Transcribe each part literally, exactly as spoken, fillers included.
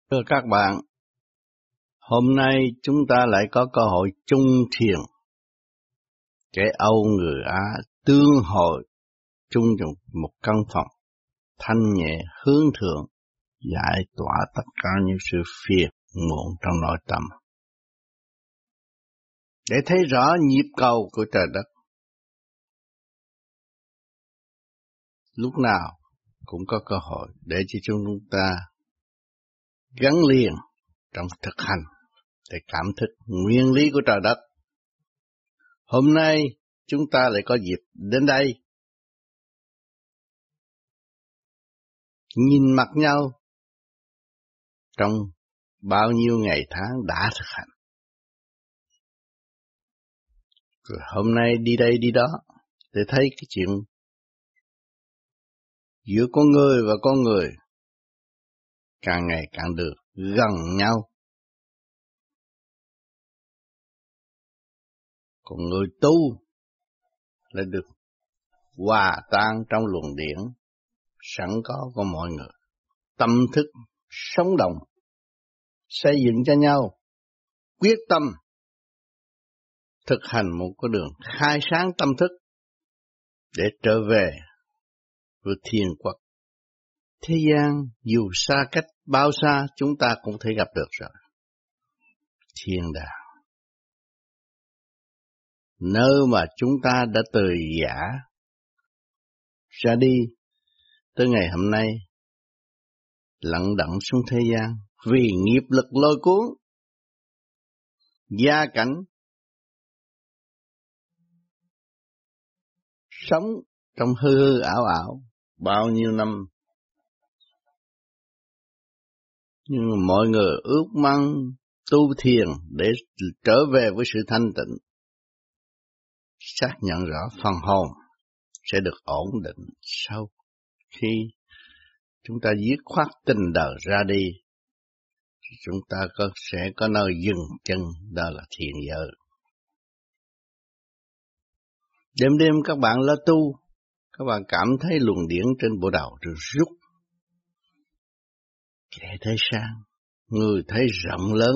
Thưa các bạn, hôm nay chúng ta lại có cơ hội chung thiền. Kẻ Âu người Á tương hội chung trong một căn phòng, thanh nhẹ hướng thượng, giải tỏa tất cả những sự phiền muộn trong nội tâm. Để thấy rõ nhịp cầu của trời đất, lúc nào cũng có cơ hội để cho chúng ta gắn liền trong thực hành để cảm thức nguyên lý của trời đất. Hôm nay chúng ta lại có dịp đến đây nhìn mặt nhau trong bao nhiêu ngày tháng đã thực hành. Rồi hôm nay đi đây đi đó để thấy cái chuyện giữa con người và con người càng ngày càng được gần nhau. Còn người tu lại được hòa tan trong luồng điển sẵn có của mọi người. Tâm thức sống động, xây dựng cho nhau, quyết tâm thực hành một cái đường khai sáng tâm thức để trở về với thiên quốc. Thế gian dù xa cách bao xa chúng ta cũng thể gặp được rồi. Thiên đàng, nơi mà chúng ta đã từ giả ra đi tới ngày hôm nay, lặng đặng xuống thế gian vì nghiệp lực lôi cuốn, gia cảnh, sống trong hư hư ảo ảo bao nhiêu năm. Nhưng mọi người ước mong tu thiền để trở về với sự thanh tịnh, xác nhận rõ phần hồn sẽ được ổn định sau khi chúng ta dứt khoát tình đời ra đi. Chúng ta có, sẽ có nơi dừng chân, đó là thiền giới. Đêm đêm các bạn lo tu, các bạn cảm thấy luồng điển trên bộ đầu được rút. Kẻ thấy sáng, người thấy rộng lớn,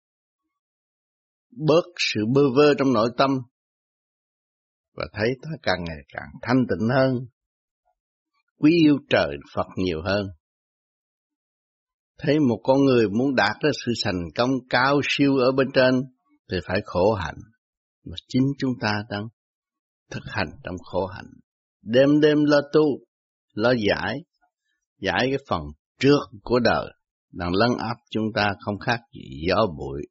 bớt sự bơ vơ trong nội tâm và thấy ta càng ngày càng thanh tịnh hơn, quý yêu trời Phật nhiều hơn. Thấy một con người muốn đạt đến sự thành công cao siêu ở bên trên thì phải khổ hạnh, mà chính chúng ta đang thực hành trong khổ hạnh. Đêm đêm lo tu, lo giải, giải cái phần trước của đời đang lấn áp chúng ta không khác gì gió bụi.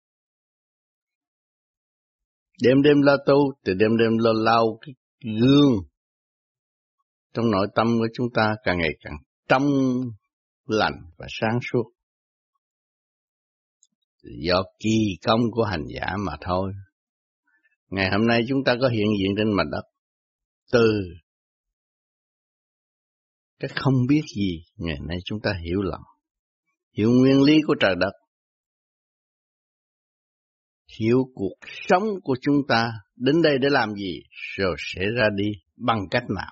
Đêm đêm lo tu thì đêm đêm lo lau cái gương trong nội tâm của chúng ta càng ngày càng trong lành và sáng suốt. Do kỳ công của hành giả mà thôi. Ngày hôm nay chúng ta có hiện diện trên mặt đất từ cái không biết gì, ngày nay chúng ta hiểu lầm, hiểu nguyên lý của trời đất, hiểu cuộc sống của chúng ta đến đây để làm gì, rồi sẽ ra đi bằng cách nào.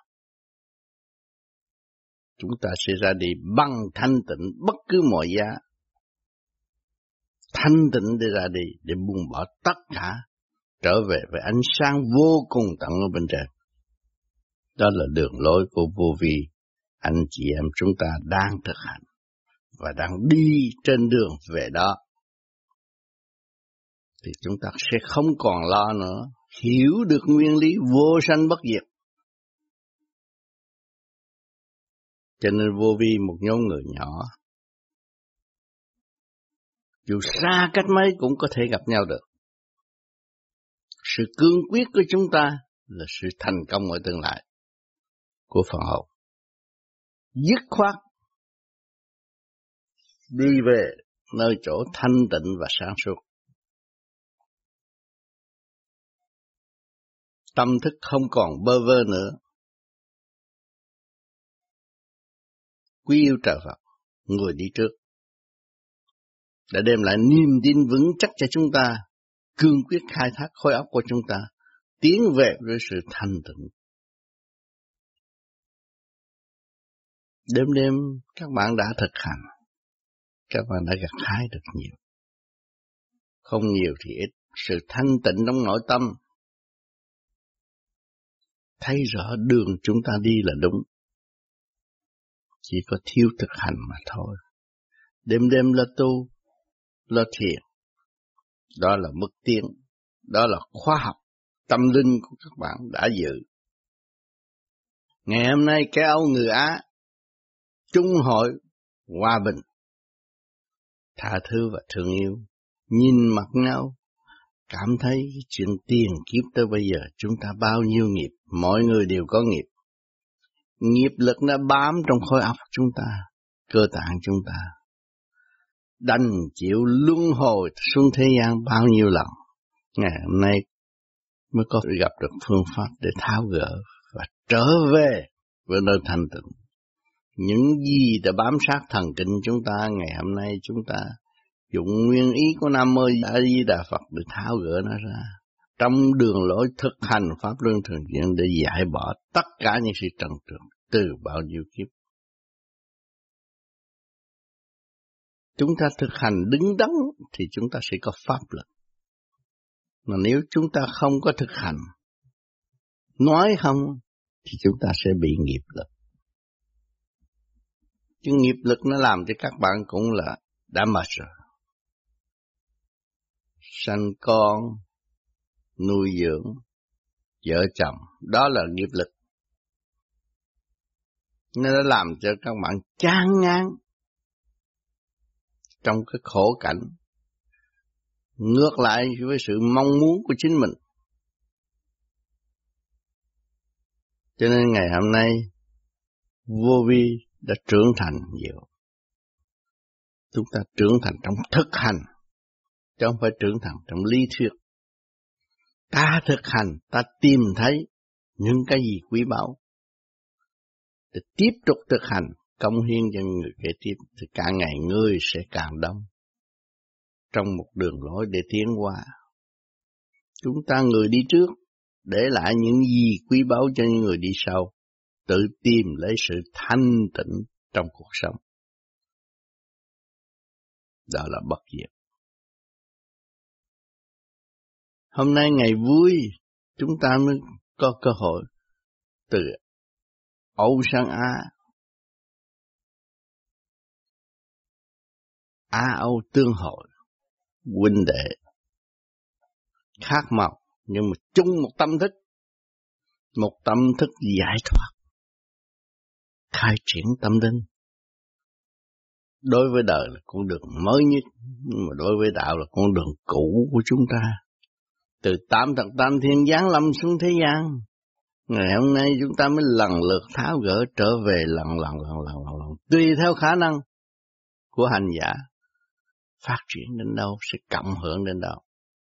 Chúng ta sẽ ra đi bằng thanh tịnh bất cứ mọi giá. Thanh tịnh để ra đi, để buông bỏ tất cả, trở về với ánh sáng vô cùng tận ở bên trên. Đó là đường lối của vô vi. Anh chị em chúng ta đang thực hành và đang đi trên đường về đó. Thì chúng ta sẽ không còn lo nữa, hiểu được nguyên lý vô sanh bất diệt. Cho nên vô vi một nhóm người nhỏ, dù xa cách mấy cũng có thể gặp nhau được. Sự cương quyết của chúng ta là sự thành công ở tương lai của phần hồn. Dứt khoát đi về nơi chỗ thanh tịnh và sáng suốt. Tâm thức không còn bơ vơ nữa. Quý yêu trời Phật, người đi trước, đã đem lại niềm tin vững chắc cho chúng ta, cương quyết khai thác khối óc của chúng ta, tiến về với sự thanh tịnh. Đêm đêm các bạn đã thực hành, các bạn đã gặt hái được nhiều. Không nhiều thì ít, sự thanh tịnh trong nội tâm, thấy rõ đường chúng ta đi là đúng, chỉ có thiếu thực hành mà thôi. Đêm đêm lo tu, lo thiền, đó là bước tiến, đó là khoa học tâm linh của các bạn đã dự. Ngày hôm nay cái Âu người Á chung hội hòa bình, tha thứ và thương yêu, nhìn mặt nhau, cảm thấy chuyện tiền kiếp tới bây giờ chúng ta bao nhiêu nghiệp, mọi người đều có nghiệp. Nghiệp lực nó bám trong khối óc chúng ta, cơ tạng chúng ta, đành chịu luân hồi xuống thế gian bao nhiêu lần. Ngày hôm nay mới có gặp được phương pháp để tháo gỡ và trở về với nơi thanh tịnh. Những gì đã bám sát thần kinh chúng ta, ngày hôm nay chúng ta dụng nguyên ý của Nam Mô A Di Đà Phật để tháo gỡ nó ra. Trong đường lối thực hành Pháp Luân Thường Chuyển để giải bỏ tất cả những sự trần trượt từ bao nhiêu kiếp. Chúng ta thực hành đứng đắn thì chúng ta sẽ có pháp lực. Mà nếu chúng ta không có thực hành, nói không, thì chúng ta sẽ bị nghiệp lực. Chứ nghiệp lực nó làm cho các bạn cũng là đã mệt rồi. Sanh con, nuôi dưỡng, vợ chồng, đó là nghiệp lực. Nó đã làm cho các bạn chán ngán trong cái khổ cảnh, ngược lại với sự mong muốn của chính mình. Cho nên ngày hôm nay, vô vi đã trưởng thành nhiều. Chúng ta trưởng thành trong thực hành, chứ không phải trưởng thành trong lý thuyết. Ta thực hành, ta tìm thấy những cái gì quý báu, để tiếp tục thực hành, cống hiến cho người kế tiếp, thì càng ngày người sẽ càng đông trong một đường lối để tiến qua. Chúng ta người đi trước, để lại những gì quý báu cho những người đi sau, tự tìm lấy sự thanh tịnh trong cuộc sống. Đó là bất diệt. Hôm nay ngày vui, chúng ta mới có cơ hội từ Âu sang Á, Á Âu tương hội, huynh đệ, khác màu, nhưng mà chung một tâm thức, một tâm thức giải thoát, khai triển tâm linh. Đối với đời là con đường mới nhất, nhưng mà đối với đạo là con đường cũ của chúng ta. Từ tám thập tam thiên giáng lâm xuống thế gian, ngày hôm nay chúng ta mới lần lượt tháo gỡ trở về lần lần lần lần lần lần, tùy theo khả năng của hành giả phát triển đến đâu sẽ cộng hưởng đến đâu.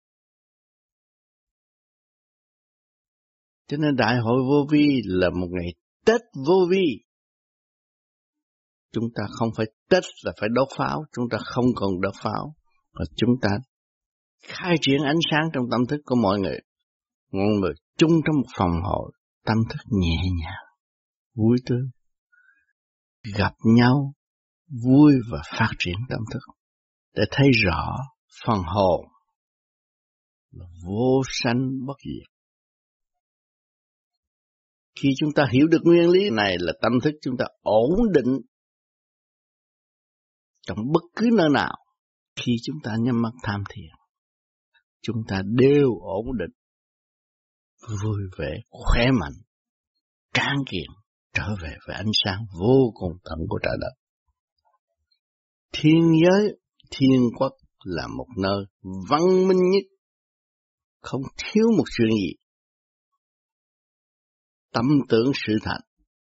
Cho nên đại hội vô vi là một ngày Tết vô vi. Chúng ta không phải Tết là phải đốt pháo, chúng ta không còn đốt pháo, và chúng ta khai triển ánh sáng trong tâm thức của mọi người. Mọi người chung trong một phòng hội, tâm thức nhẹ nhàng, vui tươi, gặp nhau, vui và phát triển tâm thức, để thấy rõ phần hồn là vô sanh bất diệt. Khi chúng ta hiểu được nguyên lý này là tâm thức chúng ta ổn định trong bất cứ nơi nào. Khi chúng ta nhắm mắt tham thiền, chúng ta đều ổn định, vui vẻ, khỏe mạnh, tráng kiện, trở về với ánh sáng vô cùng tận của trời đất. Thiên giới, thiên quốc là một nơi văn minh nhất, không thiếu một chuyện gì. Tâm tưởng sự thật,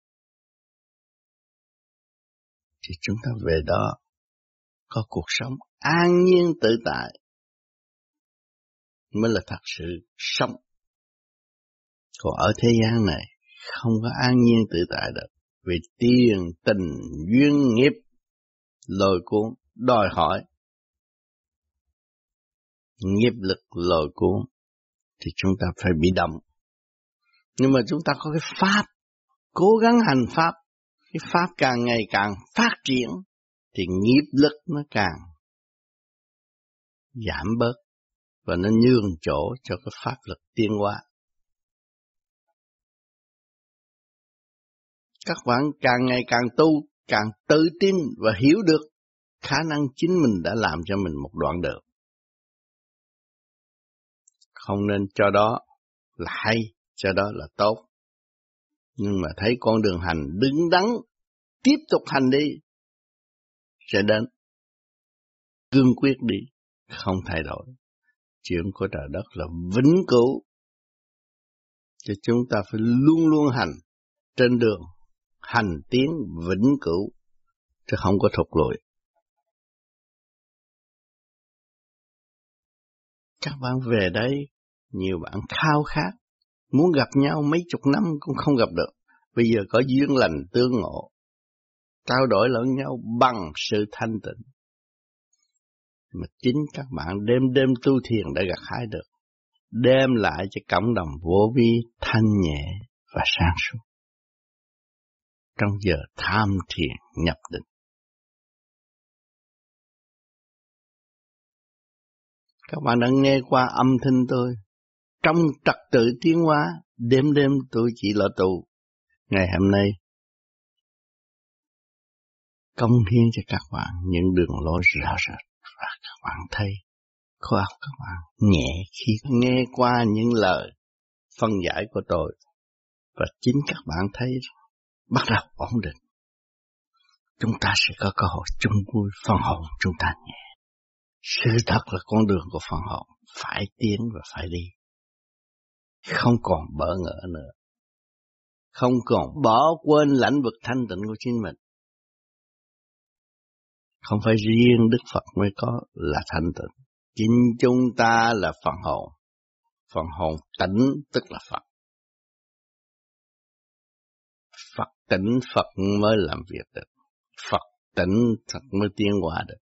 thì chúng ta về đó có cuộc sống an nhiên tự tại mới là thật sự sống. Còn ở thế gian này không có an nhiên tự tại được, vì tiền, tình, duyên, nghiệp lôi cuốn, đòi hỏi nghiệp lực lôi cuốn, thì chúng ta phải bị động. Nhưng mà chúng ta có cái pháp, cố gắng hành pháp, cái pháp càng ngày càng phát triển, thì nghiệp lực nó càng giảm bớt và nó nhường chỗ cho cái pháp lực tiến hóa. Các bạn càng ngày càng tu, càng tự tin và hiểu được khả năng chính mình đã làm cho mình một đoạn đường. Không nên cho đó là hay, cho đó là tốt. Nhưng mà thấy con đường hành đứng đắn, tiếp tục hành đi, sẽ đến. Cương quyết đi, không thay đổi. Chuyện của trời đất là vĩnh cửu. Cho chúng ta phải luôn luôn hành trên đường, hành tiến vĩnh cửu, chứ không có thụt lùi. Các bạn về đây, nhiều bạn khao khát, muốn gặp nhau mấy chục năm cũng không gặp được. Bây giờ có duyên lành tương ngộ, trao đổi lẫn nhau bằng sự thanh tịnh. Mà chính các bạn đêm đêm tu thiền đã gặt hái được, đem lại cho cộng đồng vô vi thanh nhẹ và sáng suốt. Trong giờ tham thiền nhập định. Các bạn đã nghe qua âm thanh tôi. Trong trật tự tiến hóa, đêm đêm tôi chỉ là tu. Ngày hôm nay, công hiến cho các bạn những đường lối rõ rệt. Và các bạn thấy, khối óc các bạn nhẹ khi nghe qua những lời phân giải của tôi. Và chính các bạn thấy bắt đầu ổn định. Chúng ta sẽ có cơ hội chung vui, phân hồn chúng ta nhẹ. Sự thật là con đường của phân hồn phải tiến và phải đi. Không còn bỡ ngỡ nữa. Không còn bỏ quên lãnh vực thanh tịnh của chính mình. Không phải riêng Đức Phật mới có là thanh tịnh. Chính chúng ta là phần hồn. Phần hồn tĩnh tức là Phật. Phật tĩnh Phật mới làm việc được. Phật tĩnh Phật mới tiến hóa được.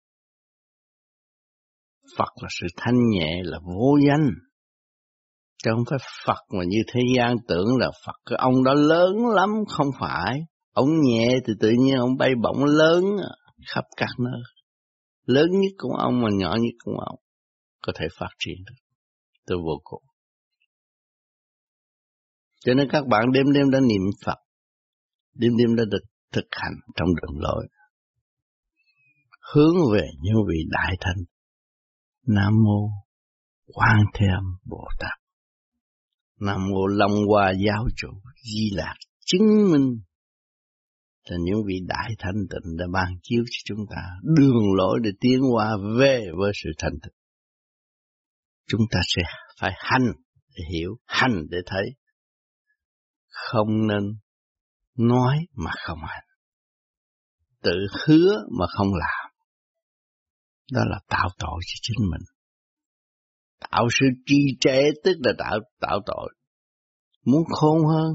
Phật là sự thanh nhẹ, là vô danh. Chứ không phải Phật mà như thế gian tưởng là Phật. Cái ông đó lớn lắm, không phải. Ông nhẹ thì tự nhiên ông bay bổng lớn khắp các nơi. Lớn nhất cũng ông mà nhỏ nhất cũng ông. Có thể phát triển được. Tôi vô cùng. Cho nên các bạn đêm đêm đã niệm Phật. Đêm đêm đã được thực hành trong đường lối. Hướng về những vị đại thanh. Nam mô Quan Thế Âm Bồ Tát. Nam mô Long Hoa Giáo Chủ Di Lạc chứng minh là những vị đại thanh tịnh đã ban chiếu cho chúng ta đường lối để tiến hóa về với sự thanh tịnh. Chúng ta sẽ phải hành để hiểu, hành để thấy. Không nên nói mà không hành. Tự hứa mà không làm. Đó là tạo tội cho chính mình. Tạo sự trì trệ tức là tạo, tạo tội. Muốn khôn hơn.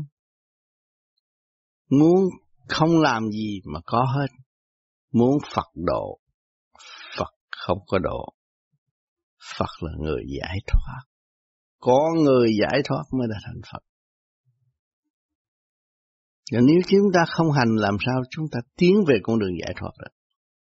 Muốn không làm gì mà có hết. Muốn Phật độ. Phật không có độ. Phật là người giải thoát. Có người giải thoát mới là thành Phật. Và nếu chúng ta không hành làm sao chúng ta tiến về con đường giải thoát được.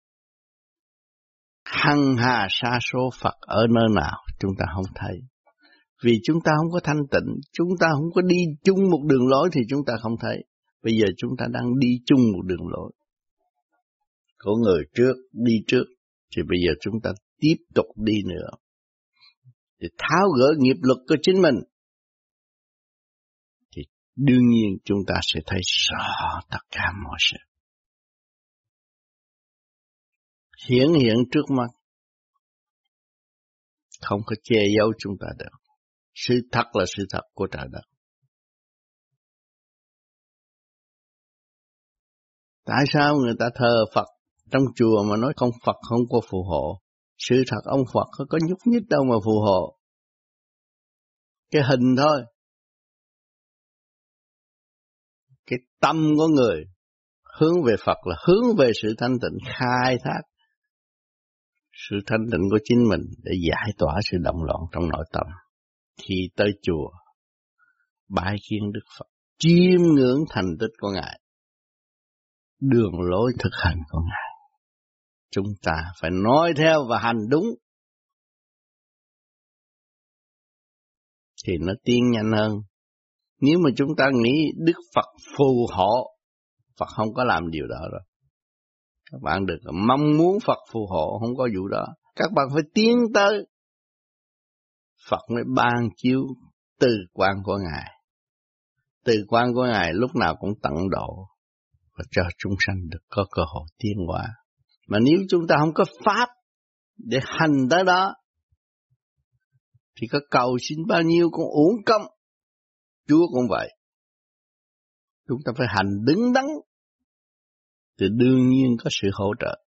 Hằng hà sa số Phật ở nơi nào chúng ta không thấy. Vì chúng ta không có thanh tịnh, chúng ta không có đi chung một đường lối thì chúng ta không thấy. Bây giờ chúng ta đang đi chung một đường lối. Có người trước, đi trước, thì bây giờ chúng ta tiếp tục đi nữa. Để tháo gỡ nghiệp lực của chính mình. Thì đương nhiên chúng ta sẽ thấy rõ tất cả mọi sự. Hiển hiện trước mắt. Không có che giấu chúng ta được. Sự thật là sự thật của trời đất. Tại sao người ta thờ Phật trong chùa mà nói không Phật không có phù hộ? Sự thật ông Phật không có nhúc nhích đâu mà phù hộ. Cái hình thôi. Cái tâm của người hướng về Phật là hướng về sự thanh tịnh, khai thác sự thanh tịnh của chính mình để giải tỏa sự động loạn trong nội tâm. Khi tới chùa, bái kiến Đức Phật, chiêm ngưỡng thành tích của Ngài, đường lối thực hành của Ngài, chúng ta phải nói theo và hành đúng thì nó tiến nhanh hơn. Nếu mà chúng ta nghĩ Đức Phật phù hộ, Phật không có làm điều đó rồi. Các bạn được mong muốn Phật phù hộ, không có vụ đó. Các bạn phải tiến tới, Phật mới ban chiếu từ quan của Ngài. Từ quan của Ngài lúc nào cũng tận độ và cho chúng sanh được có cơ hội tiến hóa. Mà nếu chúng ta không có pháp để hành tới đó thì có cầu xin bao nhiêu cũng uổng công. Chúa cũng vậy. Chúng ta phải hành đứng đắn thì đương nhiên có sự hỗ trợ.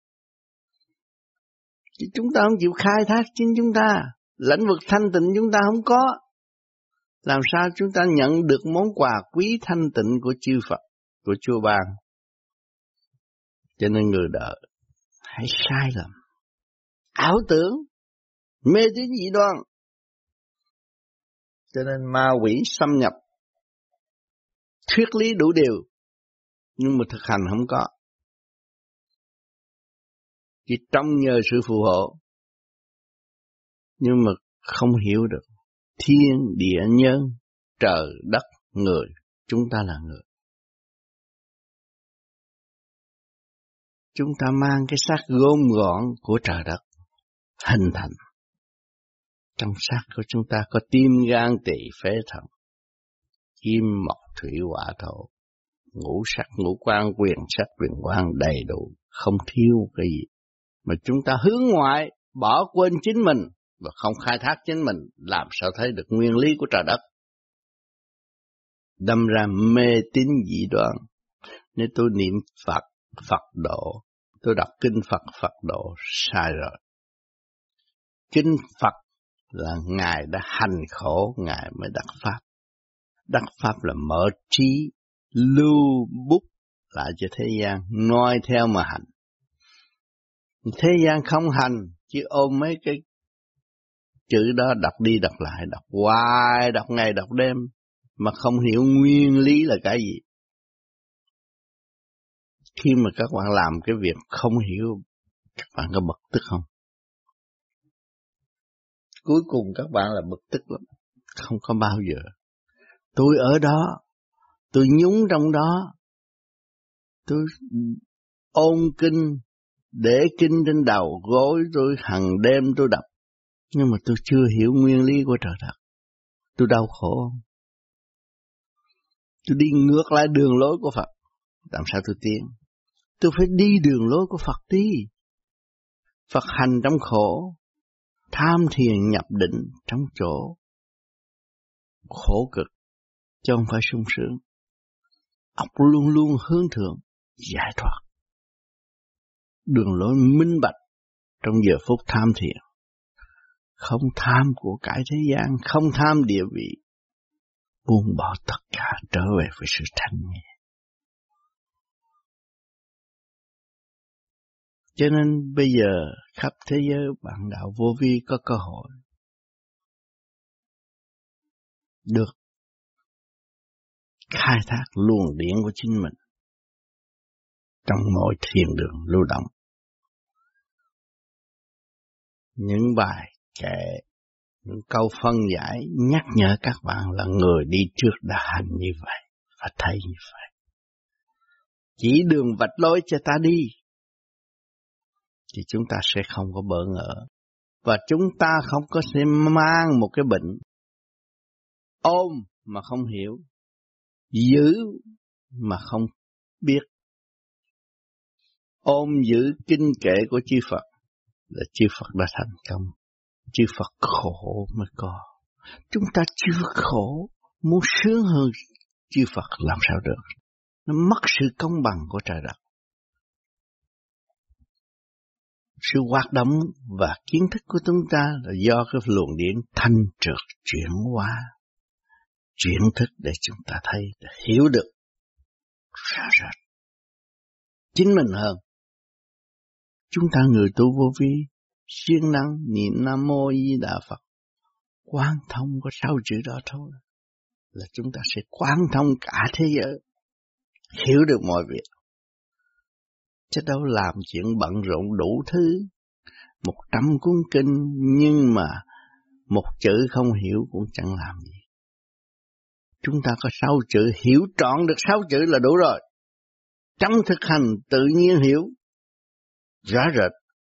Chứ chúng ta không chịu khai thác chính chúng ta, lãnh vực thanh tịnh chúng ta không có, làm sao chúng ta nhận được món quà quý thanh tịnh của chư Phật, của Chúa ban. Cho nên người đời hãy sai lầm, ảo tưởng, mê tín dị đoan. Cho nên ma quỷ xâm nhập, thuyết lý đủ điều, nhưng mà thực hành không có. Chỉ trong nhờ sự phù hộ, nhưng mà không hiểu được thiên địa nhân, trời đất người, chúng ta là người. Chúng ta mang cái xác gom gọn của trời đất hình thành. Trong xác của chúng ta có tim gan tỳ phế thận, kim mộc thủy hỏa thổ, ngũ sắc ngũ quan quyền sắc quyền quan đầy đủ, không thiếu cái gì. Mà chúng ta hướng ngoại, bỏ quên chính mình và không khai thác chính mình, làm sao thấy được nguyên lý của trời đất. Đâm ra mê tín dị đoan. Nếu tôi niệm Phật, Phật độ, tôi đọc kinh Phật, Phật độ, sai rồi. Kinh Phật là Ngài đã hành khổ, Ngài mới đắc Pháp. Đắc Pháp là mở trí, lưu bút lại cho thế gian, noi theo mà hành. Thế gian không hành, chỉ ôm mấy cái chữ đó đọc đi đọc lại, đọc hoài, đọc ngày đọc đêm, mà không hiểu nguyên lý là cái gì. Khi mà các bạn làm cái việc không hiểu, các bạn có bực tức không? Cuối cùng các bạn là bực tức lắm, không có bao giờ. Tôi ở đó, tôi nhúng trong đó, tôi ôn kinh, để kinh trên đầu gối, tôi hàng đêm tôi đọc, nhưng mà tôi chưa hiểu nguyên lý của trời đất. Tôi đau khổ không? Tôi đi ngược lại đường lối của Phật, làm sao tôi tiến? Tôi phải đi đường lối của Phật đi. Phật hành trong khổ, tham thiền nhập định trong chỗ khổ cực, chứ không phải sung sướng. Óc luôn luôn hướng thượng, giải thoát. Đường lối minh bạch trong giờ phút tham thiền. Không tham của cải thế gian, không tham địa vị, buông bỏ tất cả trở về với sự thanh nhẹ. Cho nên bây giờ khắp thế giới bạn đạo vô vi có cơ hội được khai thác luồng điển của chính mình trong mỗi thiền đường lưu động. Những bài kệ, những câu phân giải nhắc nhở các bạn là người đi trước đã hành như vậy và thấy như vậy. Chỉ đường vạch lối cho ta đi thì chúng ta sẽ không có bỡ ngỡ. Và chúng ta không có sẽ mang một cái bệnh ôm mà không hiểu, giữ mà không biết. Ôm giữ kinh kệ của chư Phật là chư Phật đã thành công. Chư Phật khổ mới có. Chúng ta chưa khổ, muốn sướng hơn chư Phật làm sao được. Nó mất sự công bằng của trời đất. Sự hoạt động và kiến thức của chúng ta là do cái luồng điển thanh trượt chuyển hóa, chuyển thức để chúng ta thấy, để hiểu được rõ rệt chính mình hơn. Chúng ta người tu vô vi, siêng năng niệm Nam Mô Di Đà Phật, quán thông có sáu chữ đó thôi là chúng ta sẽ quán thông cả thế giới, hiểu được mọi việc. chứ đâu làm chuyện bận rộn đủ thứ. Một trăm cuốn kinh nhưng mà một chữ không hiểu cũng chẳng làm gì. Chúng ta có sáu chữ, hiểu trọn được sáu chữ là đủ rồi. Trong thực hành tự nhiên hiểu rõ rệt.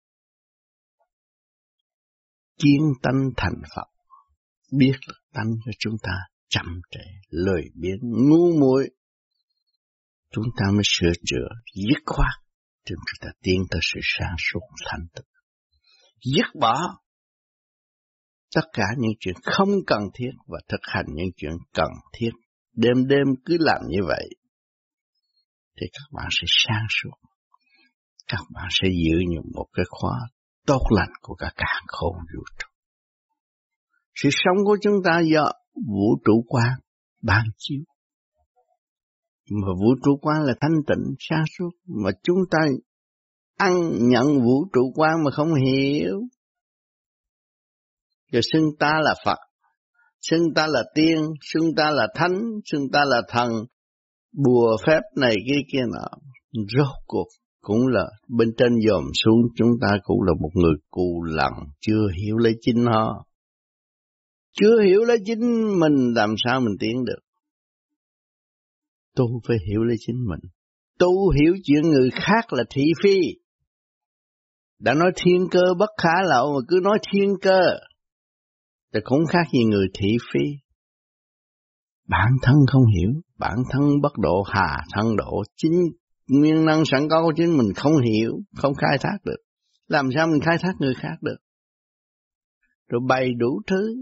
Kiến tánh thành Phật, biết lực tánh của chúng ta chậm trễ, lười biếng, ngu muội, chúng ta mới sửa chữa, dứt khoát, chúng ta tiến tới sự sáng suốt thanh tịnh. Dứt bỏ tất cả những chuyện không cần thiết và thực hành những chuyện cần thiết. Đêm đêm cứ làm như vậy thì các bạn sẽ sáng suốt. Các bạn sẽ giữ những một cái khóa tốt lành của cả càn khôn vũ trụ. Sự sống của chúng ta do vũ trụ quang ban chiếu. Mà vũ trụ quang là thanh tịnh, sáng suốt. Mà chúng ta ăn nhận vũ trụ quang mà không hiểu. Rồi xưng ta là Phật, xưng ta là tiên, xưng ta là thánh, xưng ta là thần, bùa phép này kia kia nọ. Rốt cuộc cũng là bên trên dòm xuống, chúng ta cũng là một người cù lằn, chưa hiểu lấy chính họ. Chưa hiểu lấy chính mình làm sao mình tiến được. Tu phải hiểu lấy chính mình. Tu hiểu chuyện người khác là thị phi. Đã nói thiên cơ bất khả lậu mà cứ nói thiên cơ thì cũng khác gì người thị phi. Bản thân không hiểu, bản thân bất độ hà thân độ, chính nguyên năng sẵn có của chính mình không hiểu, không khai thác được. Làm sao mình khai thác người khác được? Rồi bày đủ thứ.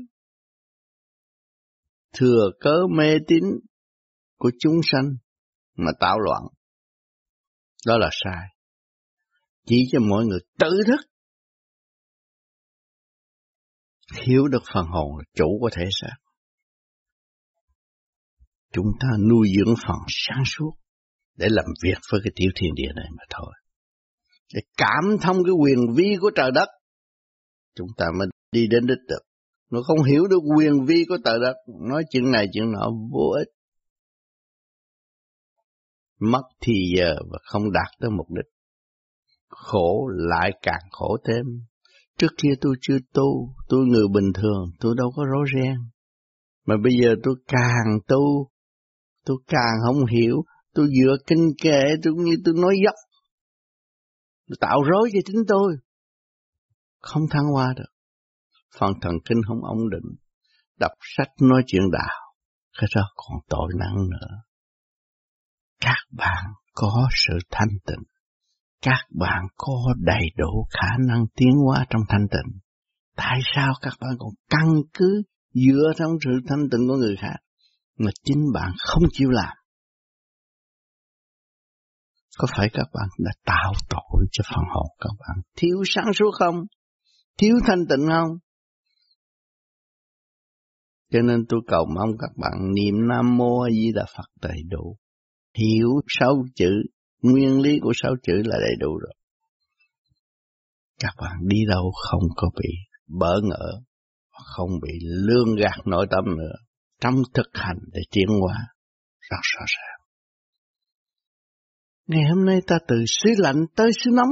Thừa cớ mê tín của chúng sanh mà tạo loạn. Đó là sai. Chỉ cho mọi người tự thức. Hiểu được phần hồn là chủ của thể xác. Chúng ta nuôi dưỡng phần sáng suốt để làm việc với cái tiểu thiên địa này mà thôi. Để cảm thông cái quyền vi của trời đất, chúng ta mới đi đến đích được. Nó không hiểu được quyền vi của trời đất, nói chuyện này chuyện nọ vô ích. Mất thì giờ và không đạt tới mục đích. Khổ lại càng khổ thêm. Trước kia tôi chưa tu, tôi người bình thường, tôi đâu có rối ren. Mà bây giờ tôi càng tu, tôi càng không hiểu, tôi dựa kinh kệ, tôi như tôi nói dốc. Tôi tạo rối cho chính tôi. Không thăng hoa được. Phần thần kinh không ổn định. Đọc sách nói chuyện đạo, cái đó còn tội nặng nữa. Các bạn có sự thanh tịnh. Các bạn có đầy đủ khả năng tiến hóa trong thanh tịnh. Tại sao các bạn còn căn cứ dựa trong sự thanh tịnh của người khác mà chính bạn không chịu làm? Có phải các bạn đã tạo tội cho phần hồn các bạn? Thiếu sáng suốt không? Thiếu thanh tịnh không? Cho nên tôi cầu mong các bạn niệm Nam Mô A Di Đà Phật đầy đủ. Hiểu sáu chữ, nguyên lý của sáu chữ là đầy đủ rồi. Các bạn đi đâu không có bị bỡ ngỡ, không bị lương gạt nội tâm nữa. Trong thực hành để tiến hóa rất rõ ràng. Ngày hôm nay ta từ xứ lạnh tới xứ nóng.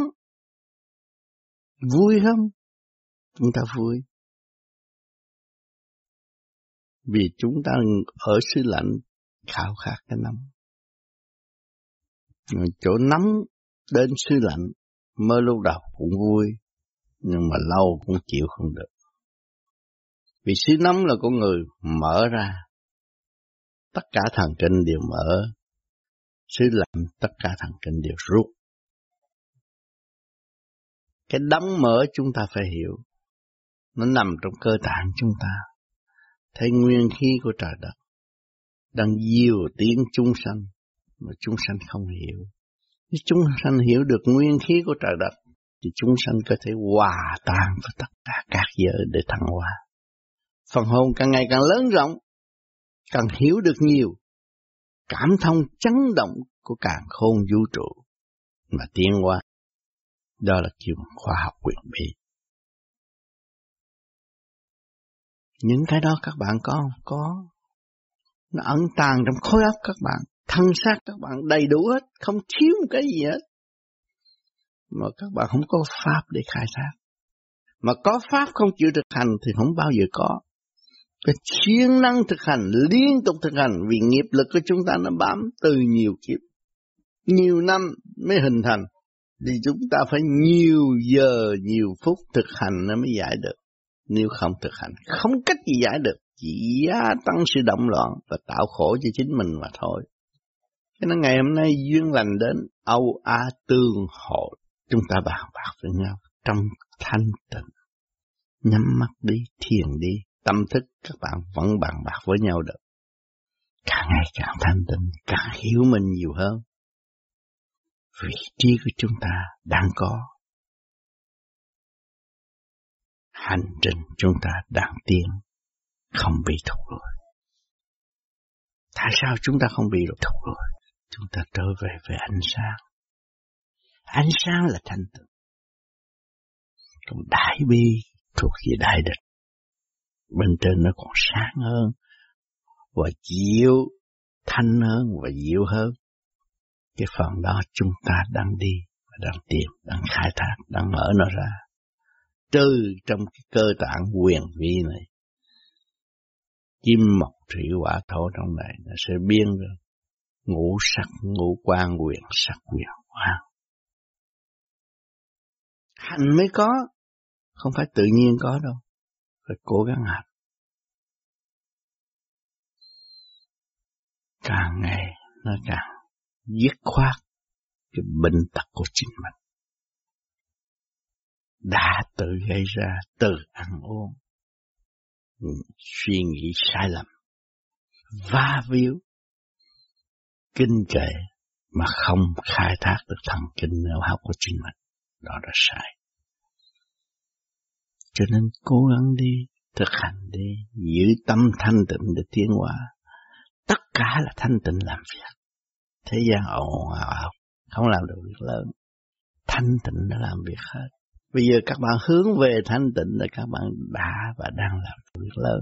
Vui không? Chúng ta vui. Vì chúng ta ở xứ lạnh khao khát cái nóng. Chỗ nóng đến xứ lạnh mới lúc đầu cũng vui, nhưng mà lâu cũng chịu không được. Vì xứ nóng là con người mở ra, tất cả thần kinh đều mở. Xứ lạnh tất cả thần kinh đều rút. Cái đóng mở chúng ta phải hiểu. Nó nằm trong cơ tạng chúng ta. Thấy nguyên khí của trời đất đang diêu tiếng chúng sanh mà chúng sanh không hiểu. Nếu chúng sanh hiểu được nguyên khí của trời đất thì chúng sanh có thể hòa tan với tất cả các giới để thăng hoa. Phần hồn càng ngày càng lớn rộng, càng hiểu được nhiều, cảm thông chấn động của càn khôn vũ trụ mà tiến hóa. Đó là kiểu khoa học quyền bí. Những cái đó các bạn có không? Có. Nó ẩn tàng trong khối óc các bạn. Thân xác các bạn đầy đủ hết, không thiếu một cái gì hết. mà các bạn không có pháp để khai thác. Mà có pháp không chịu thực hành thì không bao giờ có. Cái siêng năng thực hành, liên tục thực hành, vì nghiệp lực của chúng ta nó bám từ nhiều kiếp, nhiều năm mới hình thành. Thì chúng ta phải nhiều giờ, nhiều phút thực hành nó mới giải được. Nếu không thực hành, không cách gì giải được, chỉ gia tăng sự động loạn và tạo khổ cho chính mình mà thôi. Cho nên ngày hôm nay duyên lành đến, Âu A tương hội, chúng ta bàn bạc với nhau trong thanh tịnh. Nhắm mắt đi, thiền đi, tâm thức các bạn vẫn bàn bạc với nhau được. Càng ngày càng thanh tịnh, càng hiểu mình nhiều hơn. Vị trí của chúng ta đang có. Hành trình chúng ta đang tiến, không bị thụt lùi. Tại sao chúng ta không bị thụt lùi? Chúng ta trở về với ánh sáng. Ánh sáng là thanh tịnh. Còn đại bi thuộc về đại địch. Bên trên nó còn sáng hơn, và dịu, thanh hơn và dịu hơn. Cái phần đó chúng ta đang đi, và đang tìm, đang khai thác, đang mở nó ra. Từ trong cái cơ tạng huyền vi này, kim mộc thủy hỏa thổ trong này, nó sẽ biên ra ngũ sắc, ngũ quan, huyền sắc, huyền quang. Hành mới có, không phải tự nhiên có đâu, phải cố gắng hành. Càng ngày nó càng dứt khoát cái bệnh tật của chính mình. Đã tự gây ra, tự ăn uống, suy nghĩ sai lầm, va víu, kinh kệ mà không khai thác được thần kinh não học của chính mình. Đó là sai. Cho nên cố gắng đi, thực hành đi, giữ tâm thanh tịnh để tiến hóa. Tất cả là thanh tịnh làm việc. Thế gian ồn ào, không làm được việc lớn. Thanh tịnh đã làm việc hết. Bây giờ các bạn hướng về thanh tịnh là các bạn đã và đang làm việc lớn.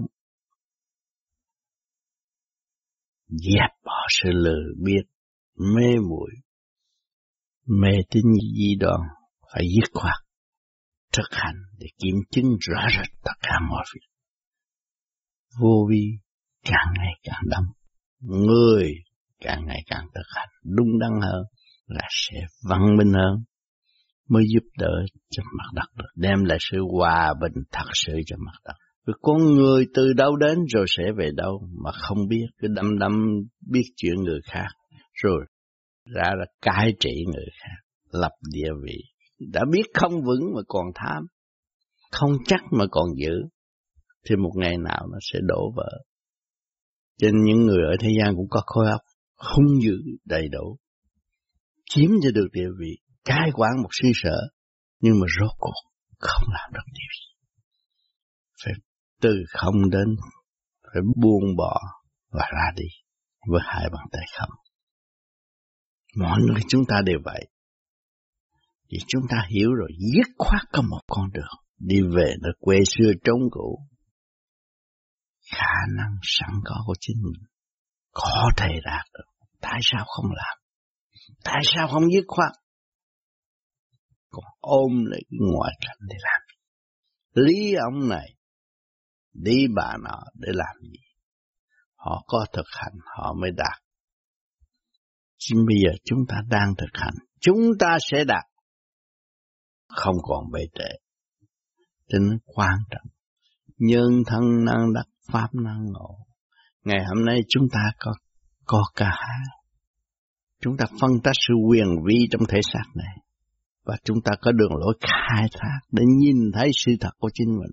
Dẹp bỏ sự lừa biết, mê muội, mê tín dị đoan, phải dứt khoát, thực hành để kiểm chứng rõ rệt tất cả mọi việc. Vô vi càng ngày càng đông, người càng ngày càng thực hành đúng đắn hơn là sẽ văn minh hơn, mới giúp đỡ cho mặt đất được, đem lại sự hòa bình thật sự cho mặt đất. Vì con người từ đâu đến rồi sẽ về đâu mà không biết, cứ đâm đâm biết chuyện người khác, rồi ra là cai trị người khác, lập địa vị. Đã biết không vững mà còn tham, không chắc mà còn giữ, thì một ngày nào nó sẽ đổ vỡ. Cho nên những người ở thế gian cũng có khối óc hung dữ đầy đủ, chiếm cho được địa vị, cai quản một xứ sở, nhưng mà rốt cuộc không làm được điều gì. Phải từ không đến, phải buông bỏ và ra đi với hai bàn tay không. Mọi người chúng ta đều vậy. Vì chúng ta hiểu rồi, dứt khoát có một con đường đi về nơi quê xưa trống cũ. Khả năng sẵn có của chính mình có thể đạt được. Tại sao không làm? Tại sao không dứt khoát? Còn ôm lấy cái ngoại cảnh để làm gì? Lý ông này, lý bà nọ để làm gì? Họ có thực hành họ mới đạt. Chính bây giờ chúng ta đang thực hành, chúng ta sẽ đạt. Không còn bề trễ. Cho nên quan trọng. Nhân thân năng đắc, pháp năng ngộ. Ngày hôm nay chúng ta có, có cả hai. Chúng ta phân tách sự quyền vi trong thể xác này. Và chúng ta có đường lối khai thác để nhìn thấy sự thật của chính mình.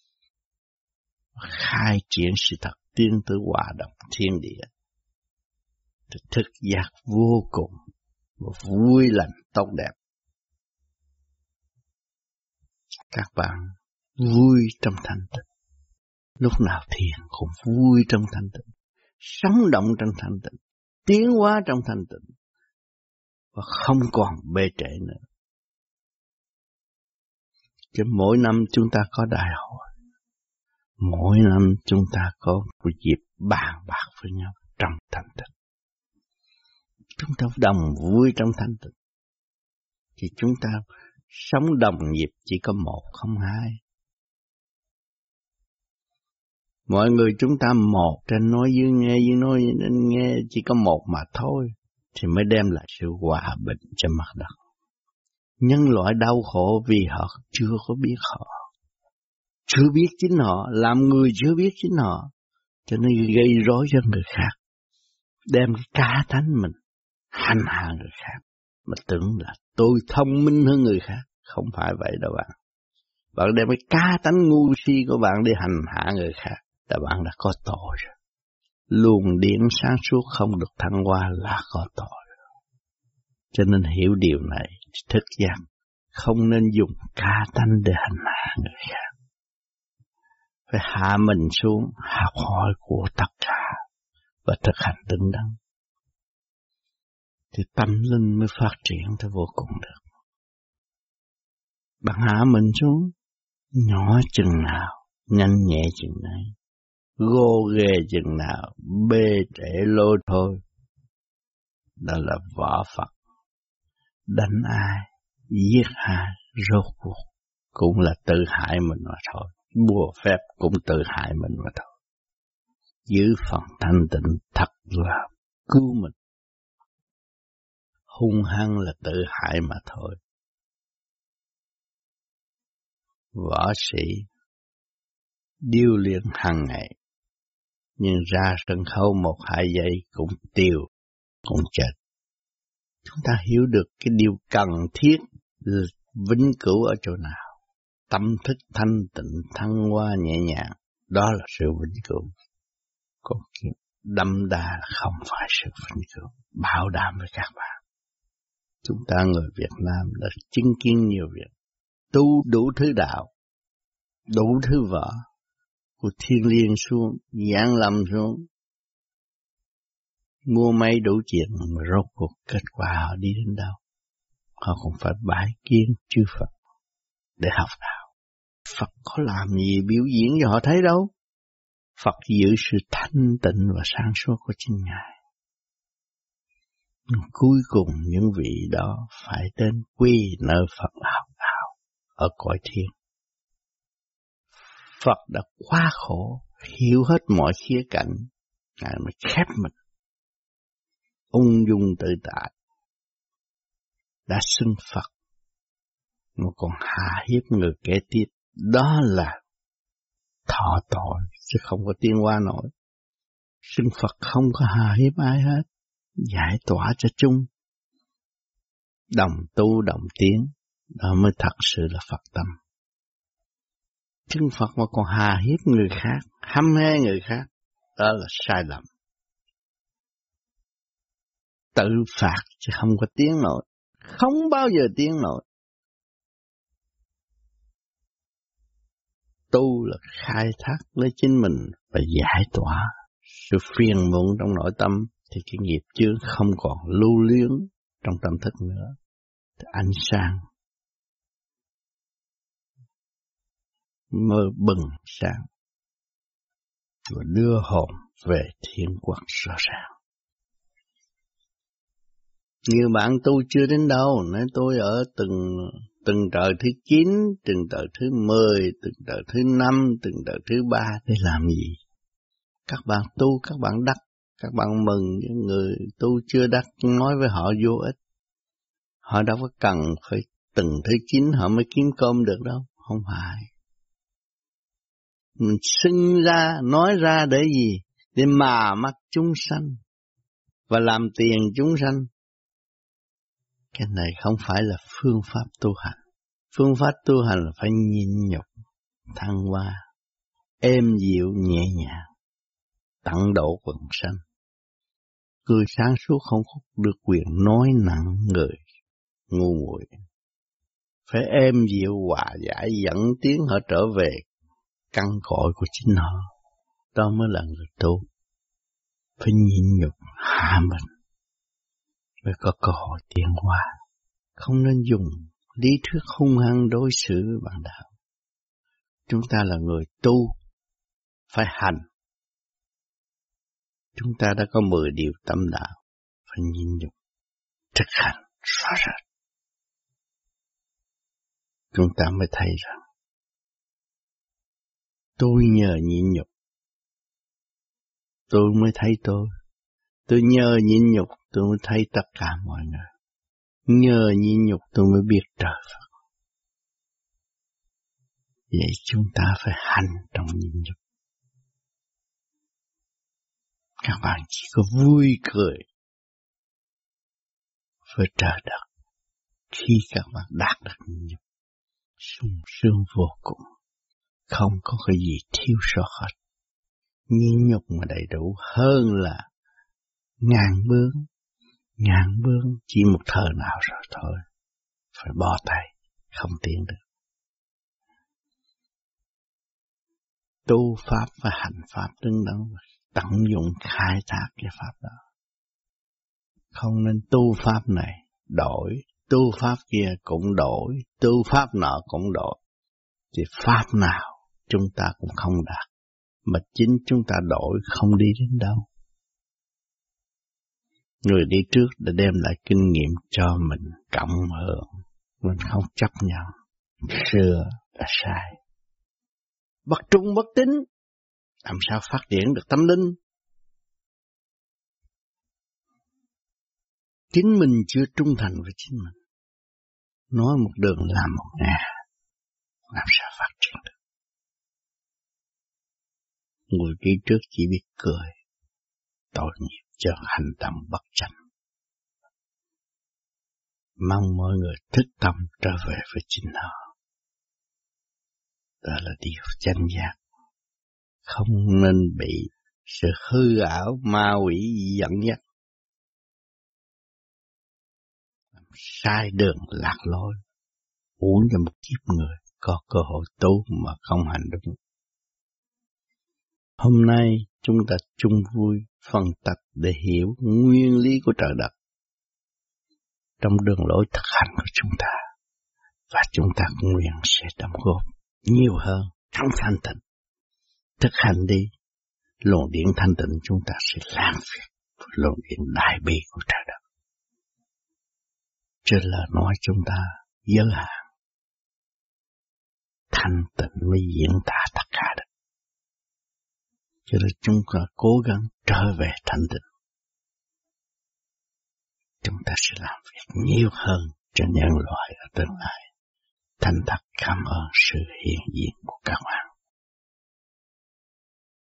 Khai triển sự thật tiến tới hòa đồng thiên địa. Thức giác vô cùng và vui lành tốt đẹp. Các bạn vui trong thanh tịnh. Lúc nào thiền cũng vui trong thanh tịnh. Sống động trong thanh tịnh. Tiến hóa trong thanh tịnh. Và không còn bê trễ nữa. Chứ mỗi năm chúng ta có đại hội. Mỗi năm chúng ta có một dịp bàn bạc với nhau trong thanh tịnh. Chúng ta đồng vui trong thanh tịnh. Thì chúng ta Sống đồng nhịp chỉ có một không hai. Mọi người chúng ta một, trên nói dưới nghe, dưới nói nên nghe, chỉ có một mà thôi, thì mới đem lại sự hòa bình cho mặt đất. Nhân loại đau khổ vì họ chưa có biết họ, chưa biết chính họ, làm người chưa biết chính họ, cho nên gây rối cho người khác, đem cái cá tánh mình hành hạ người khác, mà tưởng là tôi thông minh hơn người khác. Không phải vậy đâu bạn. Bạn đem cái cá tánh ngu si của bạn đi hành hạ người khác, là bạn đã có tội rồi. Luồng điển sáng suốt không được thăng hoa là có tội rồi. Cho nên hiểu điều này, thức giác, không nên dùng cá tánh để hành hạ người khác. Phải hạ mình xuống, học hỏi của tất cả và thực hành đứng đắn, thì tâm linh mới phát triển tới vô cùng được. Bạn hạ mình xuống, nhỏ chừng nào, nhanh nhẹ chừng này, gô ghề chừng nào, bê trễ lôi thôi. Đó là võ Phật. Đánh ai, giết ai, rốt cuộc cũng là tự hại mình mà thôi. Bùa phép cũng tự hại mình mà thôi. Giữ phần thanh tịnh thật là cứu mình. Hung hăng là tự hại mà thôi. Võ sĩ điêu luyện hàng ngày, nhưng ra sân khấu một hai giây cũng tiêu, cũng chết. Chúng ta hiểu được cái điều cần thiết vĩnh cửu ở chỗ nào. Tâm thức thanh tịnh thăng hoa nhẹ nhàng, đó là sự vĩnh cửu. Còn đâm đà không phải sự vĩnh cửu. Bảo đảm với các bạn, chúng ta người Việt Nam đã chứng kiến nhiều việc, tu đủ thứ đạo, đủ thứ võ, của thiên liêng xuống, giáng lâm xuống, mua máy đủ chuyện, mà rốt cuộc kết quả họ đi đến đâu? Họ cũng phải bái kiến chư Phật để học đạo. Phật có làm gì biểu diễn cho họ thấy đâu. Phật giữ sự thanh tịnh và sáng suốt của chính Ngài. Nhưng cuối cùng những vị đó phải đến quy nơi Phật học đạo ở cõi thiên. Phật đã quá khổ, hiểu hết mọi khía cạnh, Ngài mới khép mình, ung dung tự tại, đã xưng Phật, mà còn hạ hiếp người kế tiếp, đó là thọ tội, chứ không có tiến hóa nổi. Xưng Phật không có hạ hiếp ai hết, giải tỏa cho chung, đồng tu đồng tiến, đó mới thật sự là Phật tâm. Xưng Phật mà còn hạ hiếp người khác, hăm he người khác, đó là sai lầm. Tự phạt chứ không có tiến nổi, không bao giờ tiến nổi. Tu là khai thác lấy chính mình và giải tỏa sự phiền muộn trong nội tâm, thì cái nghiệp chướng không còn lưu luyến trong tâm thức nữa. Thì ánh sáng mơ bừng sáng và đưa hồn về thiên quốc rõ ràng. Nhiều bạn tu chưa đến đâu, nói tôi ở từng từng trời thứ chín, từng trời thứ mười, từng trời thứ năm, từng trời thứ ba để làm gì? Các bạn tu, các bạn đắc, các bạn mừng, những người tu chưa đắc nói với họ vô ích. Họ đâu có cần phải từng thứ chín họ mới kiếm cơm được đâu, không phải. Mình xưng ra, nói ra để gì? Để mà mắt chúng sanh và làm tiền chúng sanh. Cái này không phải là phương pháp tu hành. Phương pháp tu hành là phải nhịn nhục, thăng hoa, êm dịu nhẹ nhàng, tận độ quần sanh. Người sáng suốt không có được quyền nói nặng người ngu muội. Phải êm dịu hòa giải dẫn tiến họ trở về căn cội của chính họ. Đó mới là người tu. Phải nhịn nhục hạ mình mới có cơ hội tiến hóa. Không nên dùng lý thuyết hung hăng đối xử với bạn đạo. Chúng ta là người tu, phải hành. Chúng ta đã có mười điều tâm đạo, phải nhịn nhục, thực hành rõ rệt. chúng ta mới thấy rằng tôi nhờ nhịn nhục, tôi mới thấy tôi. Tôi nhờ nhịn nhục, tôi mới thấy tất cả mọi người. Nhờ nhịn nhục tôi mới biết trời Phật. Vậy chúng ta phải hành trong nhịn nhục. Các bạn chỉ có vui cười với trời đất khi các bạn đạt được nhịn nhục, sung sướng vô cùng, không có cái gì thiếu sót hết. Nhịn nhục mà đầy đủ hơn là ngàn bướng. Ngàn bướng chỉ một thời nào rồi thôi, phải bỏ tay, không tiến được. Tu pháp và hành pháp đứng đó, tận dụng khai thác cái pháp đó. Không nên tu pháp này đổi, tu pháp kia cũng đổi, tu pháp nọ cũng đổi. Thì pháp nào chúng ta cũng không đạt, mà chính chúng ta đổi không đi đến đâu. Người đi trước đã đem lại kinh nghiệm cho mình cộng hưởng, mình không chấp nhận, xưa là sai. Bất trung bất tín, làm sao phát triển được tâm linh? Chính mình chưa trung thành với chính mình, nói một đường làm một ngả, làm sao phát triển được? Người đi trước chỉ biết cười, tội nghiệp cho hành động bất chánh. Mong mọi người thức tâm trở về với chính họ. Đó là điều chánh giác. Không nên bị sự hư ảo ma quỷ dẫn dắt, sai đường lạc lối, uổng cho một kiếp người có cơ hội tu mà không hành đúng. Hôm nay chúng ta chung vui phân tích để hiểu nguyên lý của trời đất trong đường lối thực hành của chúng ta, và chúng ta cũng nguyện sẽ đóng góp nhiều hơn trong thanh tịnh. Thực hành đi, luồng điển thanh tịnh chúng ta sẽ làm việc với luồng điển đại bi của trời đất. Trên lời nói chúng ta giới hạn, thanh tịnh mới diễn tả tất cả được. Cho nên chúng ta cố gắng trở về thanh tịnh. Chúng ta sẽ làm việc nhiều hơn cho nhân loại ở tương lai. Thành thật cảm ơn sự hiện diện của các bạn.